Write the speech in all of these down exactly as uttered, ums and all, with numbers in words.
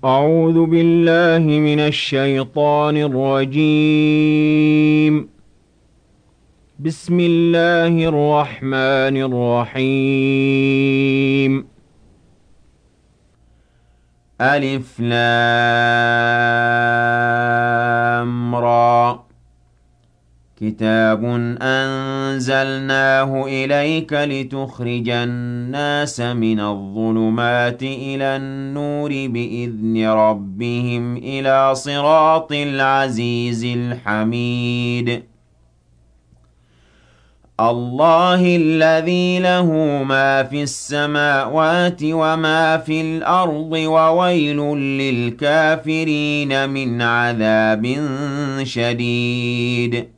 أعوذ بالله من الشيطان الرجيم. بسم الله الرحمن الرحيم. ألف لام را. كتاب أنزلناه إليك لتخرج الناس من الظلمات إلى النور بإذن ربهم إلى صراط العزيز الحميد. الله الذي له ما في السماوات وما في الأرض وويل للكافرين من عذاب شديد.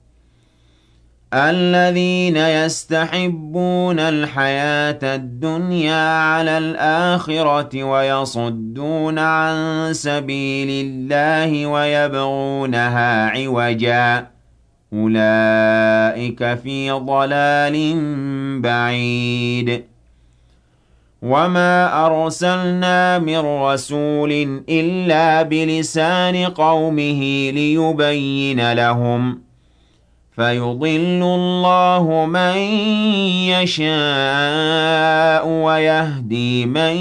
الذين يستحبون الحياة الدنيا على الآخرة ويصدون عن سبيل الله ويبغونها عوجا أولئك في ضلال بعيد. وما أرسلنا من رسول إلا بلسان قومه ليبين لهم فيضل الله من يشاء ويهدي من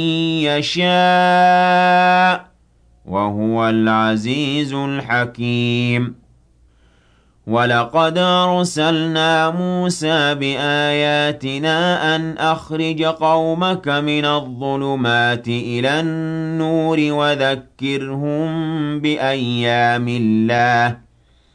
يشاء وهو العزيز الحكيم. ولقد أرسلنا موسى بآياتنا أن أخرج قومك من الظلمات إلى النور وذكرهم بأيام الله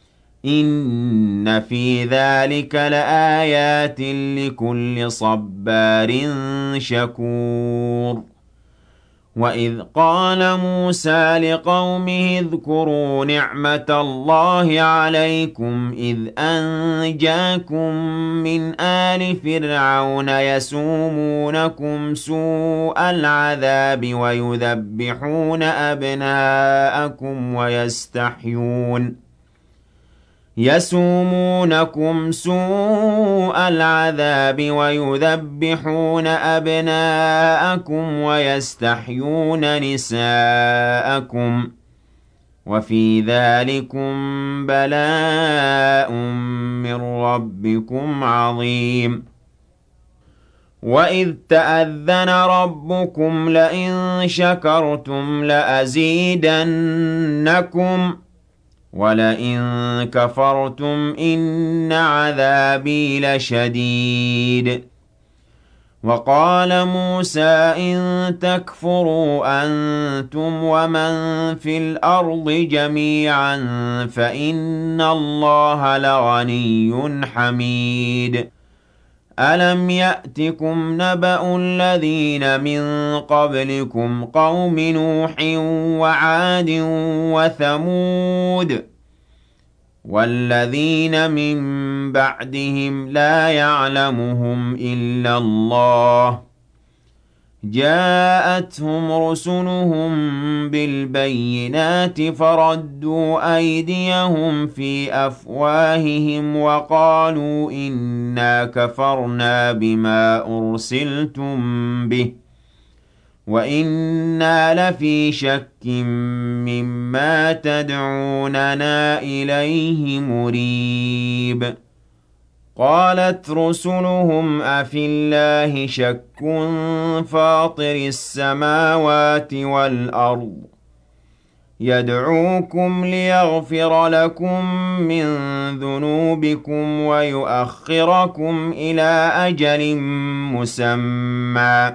إن في ذلك لآيات لكل صبار شكور. وإذ قال موسى لقومه اذكروا نعمة الله عليكم إذ أنجاكم من آل فرعون يسومونكم سوء العذاب ويذبحون أبناءكم ويستحيون يسومونكم سوء العذاب ويذبحون أبناءكم ويستحيون نساءكم وفي ذلكم بلاء من ربكم عظيم. وإذ تأذن ربكم لئن شكرتم لأزيدنكم ولئن كفرتم إن عذابي لشديد. وقال موسى إن تكفروا أنتم ومن في الأرض جميعا فإن الله لغني حميد. ألم يأتكم نبأ الذين من قبلكم قوم نوح وعاد وثمود والذين من بعدهم لا يعلمهم إلا الله جاءتهم رسلهم بالبينات فردوا أيديهم في أفواههم وقالوا إنا كفرنا بما أرسلتم به وإنا لفي شك مما تدعوننا إليه مريب. قالت رسلهم أفي الله شك فاطر السماوات والأرض يدعوكم ليغفر لكم من ذنوبكم ويؤخركم إلى أجل مسمى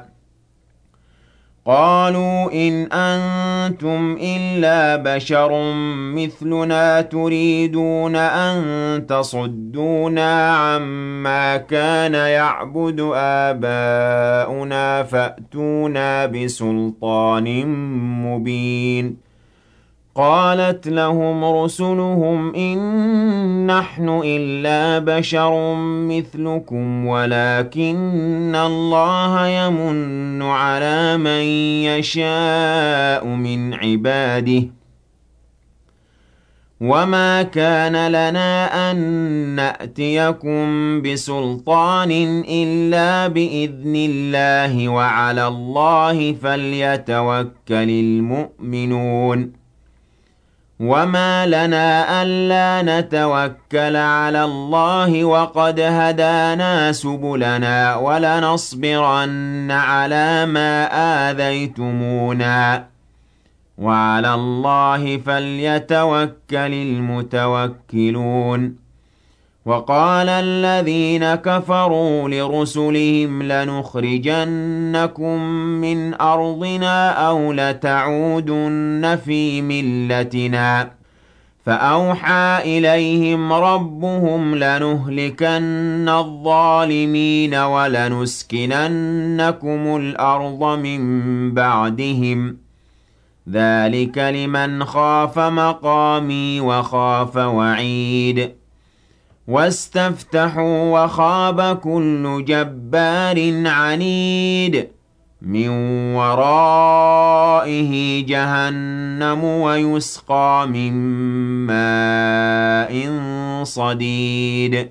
قالوا إن أنتم إلا بشر مثلنا تريدون أن تصدونا عما كان يعبد آباؤنا فأتونا بسلطان مبين. قالت لهم رسلهم إن نحن إلا بشر مثلكم ولكن الله يمن على من يشاء من عباده وَمَا كَانَ لَنَا أَن نَّأْتِيَكُم بِسُلْطَانٍ إِلَّا بِإِذْنِ اللَّهِ وَعَلَى اللَّهِ فَلْيَتَوَكَّلِ الْمُؤْمِنُونَ وَمَا لَنَا أَلَّا نَتَوَكَّلَ عَلَى اللَّهِ وَقَدْ هَدَانَا سُبُلَنَا وَلَنَصْبِرَنَّ عَلَىٰ مَا آذَيْتُمُونَا وَعَلَى اللَّهِ فَلْيَتَوَكَّلِ الْمُتَوَكِّلُونَ وَقَالَ الَّذِينَ كَفَرُوا لِرُسُلِهِمْ لَنُخْرِجَنَّكُم مِّنْ أَرْضِنَا أَوْ لَتَعُودُنَّ فِي مِلَّتِنَا فَأَوْحَىٰ إِلَيْهِمْ رَبُّهُمْ لَنُهْلِكَنَّ الظَّالِمِينَ وَلَنُسْكِنَنَّكُمُ الْأَرْضَ مِن بَعْدِهِمْ ۚ ذَٰلِكَ لِمَنْ خَافَ مَقَامِي وَخَافَ وَعِيدِ وَاسْتَفْتَحُوا وَخَابَ كُلُّ جَبَّارٍ عَنِيدٍ مِّن وَرَائِهِ جَهَنَّمُ وَيُسْقَىٰ مِن مَّاءٍ صَدِيدٍ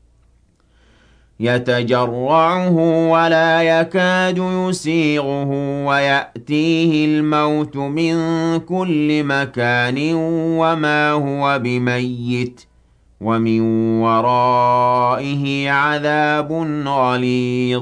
يَتَجَرَّعُهُ وَلَا يَكَادُ يُسِيغُهُ وَيَأْتِيهِ الْمَوْتُ مِن كُلِّ مَكَانٍ وَمَا هُوَ بِمَيِّتٍ وَمِن وَرَائِهِ عَذَابٌ غَلِيظٌ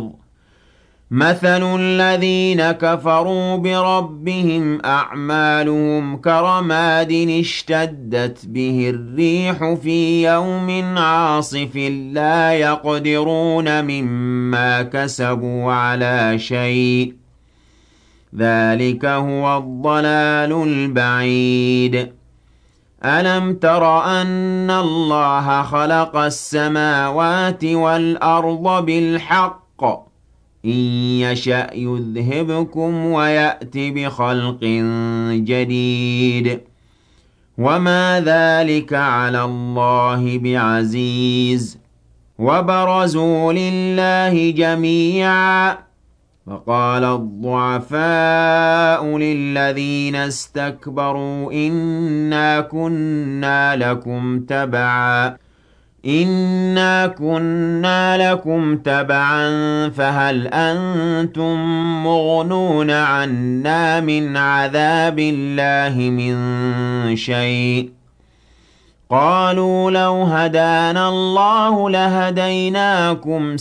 مَثَلُ الَّذِينَ كَفَرُوا بِرَبِّهِمْ أَعْمَالُهُمْ كَرَمَادٍ اشْتَدَّتْ بِهِ الرِّيحُ فِي يَوْمٍ عَاصِفٍ لَّا يَقْدِرُونَ مِمَّا كَسَبُوا عَلَىٰ شَيْءٍ ۚ ذَٰلِكَ هُوَ الضَّلَالُ الْبَعِيدُ أَلَمْ تَرَ أَنَّ اللَّهَ خَلَقَ السَّمَاوَاتِ وَالْأَرْضَ بِالْحَقِّ ۚ إِن يَشَأْ يُذْهِبْكُمْ وَيَأْتِ بِخَلْقٍ جَدِيدٍ وَمَا ذَٰلِكَ عَلَى اللَّهِ بِعَزِيزٍ وَبَرَزُوا لِلَّهِ جَمِيعًا فَقَالَ الضُّعَفَاءُ لِلَّذِينَ اسْتَكْبَرُوا إِنَّا كُنَّا لَكُمْ تَبَعًا إِنَّا كُنَّا لَكُمْ تَبَعًا فَهَلْ أَنتُم مُّغْنُونَ عَنَّا مِنْ عَذَابِ اللَّهِ مِن شَيْءٍ ۚ قَالُوا لَوْ هَدَانَا اللَّهُ لَهَدَيْنَاكُمْ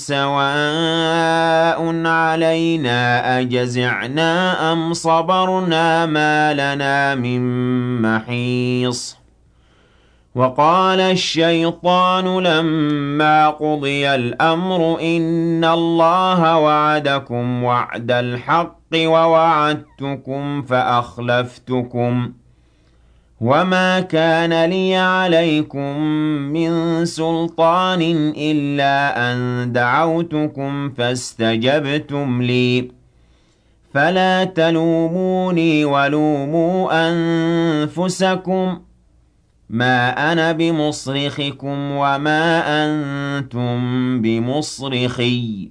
سَوَاءٌ عَلَيْنَا أَجَزِعْنَا أَمْ صَبَرْنَا مَا لَنَا مِن مَّحِيصٍ وَقَالَ الشَّيْطَانُ لَمَّا قُضِيَ الْأَمْرُ إِنَّ اللَّهَ وَعَدَكُمْ وَعْدَ الْحَقِّ وَوَعَدتُّكُمْ فَأَخْلَفْتُكُمْ ۖ وَمَا كَانَ لِيَ عَلَيْكُم مِّن سُلْطَانٍ إِلَّا أَن دَعَوْتُكُمْ فَاسْتَجَبْتُمْ لِي ۖ فَلَا تَلُومُونِي وَلُومُوا أَنفُسَكُم ۖ مَّا أَنَا بِمُصْرِخِكُمْ وَمَا أَنتُم بِمُصْرِخِيَّ ۖ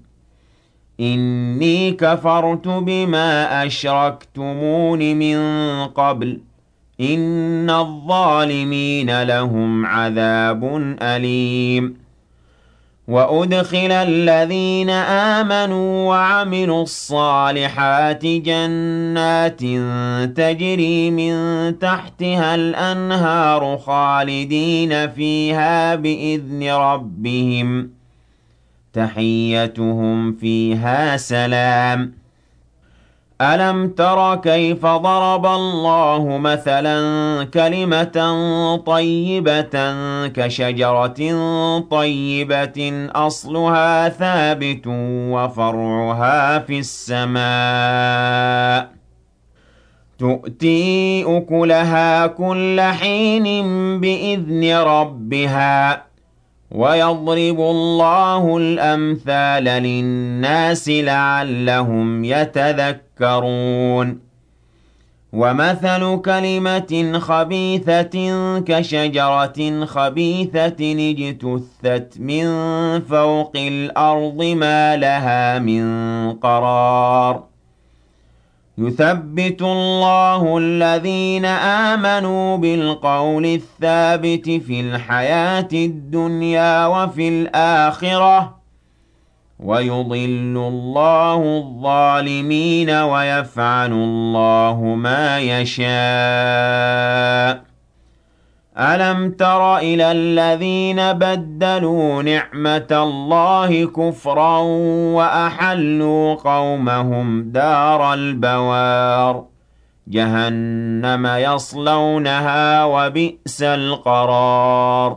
إِنِّي كَفَرْتُ بِمَا أَشْرَكْتُمُونِ مِن قَبْلُ ۗ إِنَّ الظَّالِمِينَ لَهُمْ عَذَابٌ أَلِيمٌ وَأُدْخِلَ الَّذِينَ آمَنُوا وَعَمِلُوا الصَّالِحَاتِ جَنَّاتٍ تَجْرِي مِن تَحْتِهَا الْأَنْهَارُ خَالِدِينَ فِيهَا بِإِذْنِ رَبِّهِمْ ۖ تَحِيَّتُهُمْ فِيهَا سَلَامٌ أَلَمْ تَرَ كَيْفَ ضَرَبَ اللَّهُ مَثَلًا كَلِمَةً طَيِّبَةً كَشَجَرَةٍ طَيِّبَةٍ أَصْلُهَا ثَابِتٌ وَفَرْعُهَا فِي السَّمَاءِ تُؤْتِي أُكُلَهَا كُلَّ حِينٍ بِإِذْنِ رَبِّهَا ۗ وَيَضْرِبُ اللَّهُ الْأَمْثَالَ لِلنَّاسِ لَعَلَّهُمْ يَتَذَكَّرُونَ وَمَثَلُ كَلِمَةٍ خَبِيثَةٍ كَشَجَرَةٍ خَبِيثَةٍ اجْتُثَّتْ مِن فَوْقِ الْأَرْضِ مَا لَهَا مِن قَرَارٍ يثبت الله الذين آمنوا بالقول الثابت في الحياة الدنيا وفي الآخرة ويضل الله الظالمين ويفعل الله ما يشاء ألم تر إلى الذين بدلوا نعمة الله كفرا وأحلوا قومهم دار البوار جهنم يصلونها وبئس القرار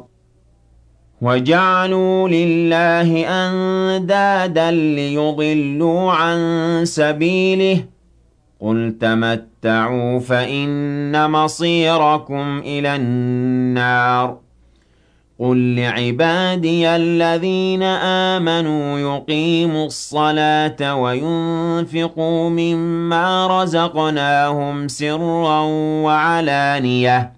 وجعلوا لله أندادا ليضلوا عن سبيله قل تمتعوا فإن مصيركم إلى النار قل لعبادي الذين آمنوا يقيموا الصلاة وينفقوا مما رزقناهم سرا وعلانية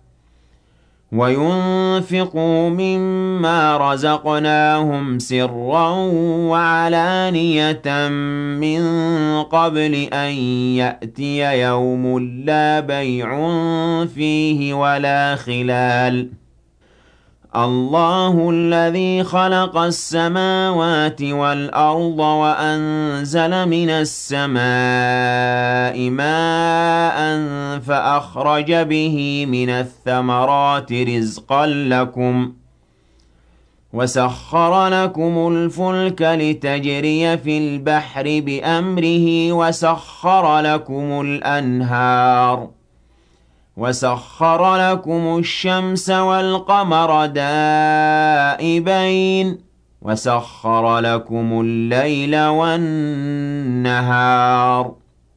وينفقوا مما رزقناهم سرا وعلانية من قبل أن يأتي يوم لا بيع فيه ولا خلال الله الذي خلق السماوات والأرض وأنزل من السماء ماء فأخرج به من الثمرات رزقا لكم وسخر لكم الفلك لتجري في البحر بأمره وسخر لكم الأنهار وسخر لكم الشمس والقمر دائبين وسخر لكم الليل والنهار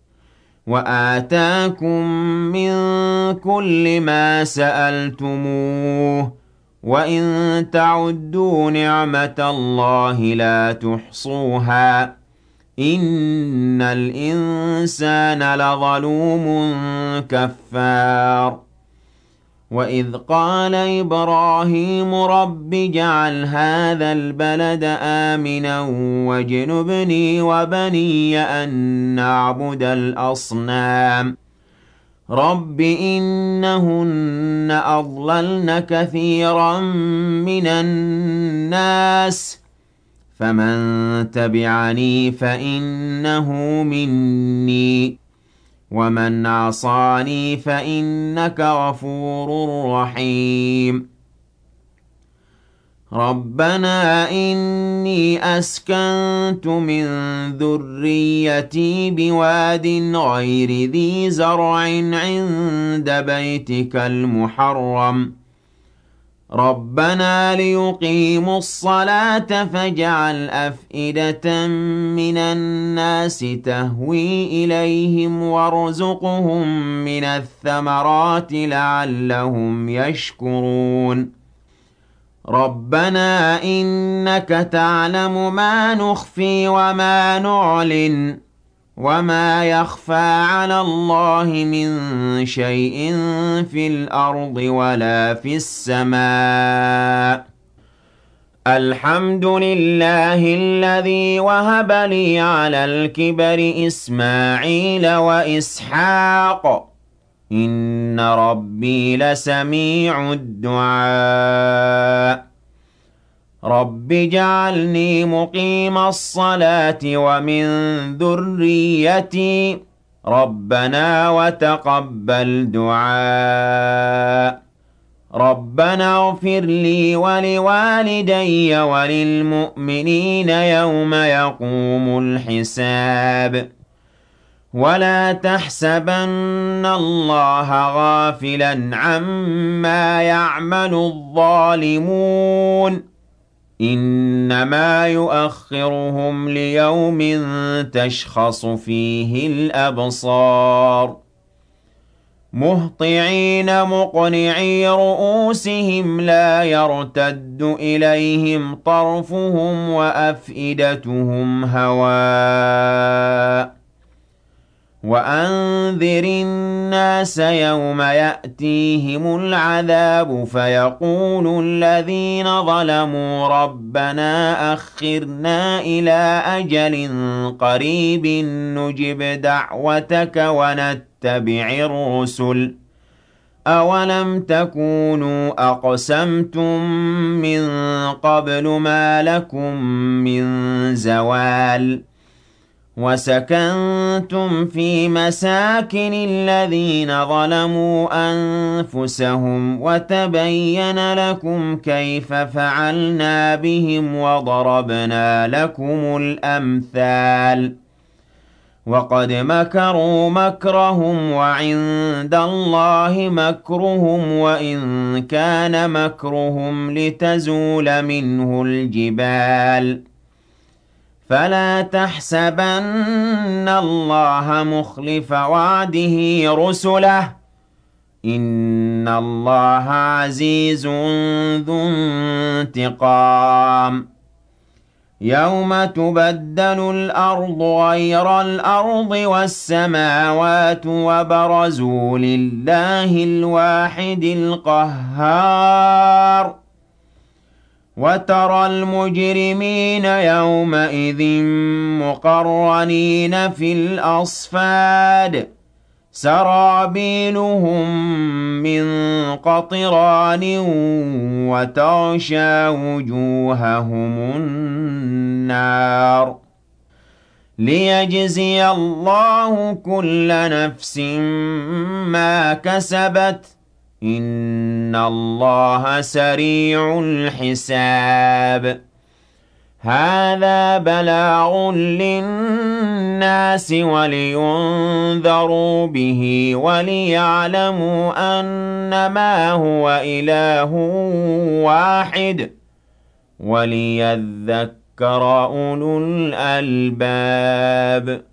وآتاكم من كل ما سألتموه وإن تعدوا نعمة الله لا تحصوها إن الإنسان لظلوم كفار وإذ قال إبراهيم رب اجعل هذا البلد آمنا واجنبني وبني أن نعبد الأصنام رب إنهن أضللن كثيرا من الناس فمن تبعني فإنه مني ومن عصاني فإنك غفور رحيم ربنا إني أسكنت من ذريتي بواد غير ذي زرع عند بيتك المحرم ربنا ليقيموا الصلاة فاجعل أفئدة من الناس تهوي إليهم وارزقهم من الثمرات لعلهم يشكرون ربنا إنك تعلم ما نخفي وما نعلن وما يخفى على الله من شيء في الأرض ولا في السماء الحمد لله الذي وهب لي على الكبر إسماعيل وإسحاق إن ربي لسميع الدعاء رب اجعلني مقيم الصلاة ومن ذريتي ربنا وتقبل دعاء ربنا اغفر لي ولوالدي وللمؤمنين يوم يقوم الحساب ولا تحسبن الله غافلا عما يعمل الظالمون إنما يؤخرهم ليوم تشخص فيه الأبصار مهطعين مقنعي رؤوسهم لا يرتد إليهم طرفهم وأفئدتهم هواء وأنذر الناس يوم يأتيهم العذاب فيقول الذين ظلموا ربنا أخرنا إلى أجل قريب نجب دعوتك ونتبع الرسل أولم تكونوا أقسمتم من قبل ما لكم من زوال وسكنتم في مساكن الذين ظلموا أنفسهم وتبين لكم كيف فعلنا بهم وضربنا لكم الأمثال وقد مكروا مكرهم وعند الله مكرهم وإن كان مكرهم لتزول منه الجبال فلا تحسبن الله مخلف وعده رسله إن الله عزيز ذو انتقام يوم تبدل الأرض غير الأرض والسماوات وبرزوا لله الواحد القهار وترى المجرمين يومئذ مقرنين في الأصفاد سرابيلهم من قطران وتغشى وجوههم النار ليجزي الله كل نفس ما كسبت إن الله سريع الحساب هذا بلاغ للناس ولينذروا به وليعلموا أنما هو إله واحد وليذكر أولو الألباب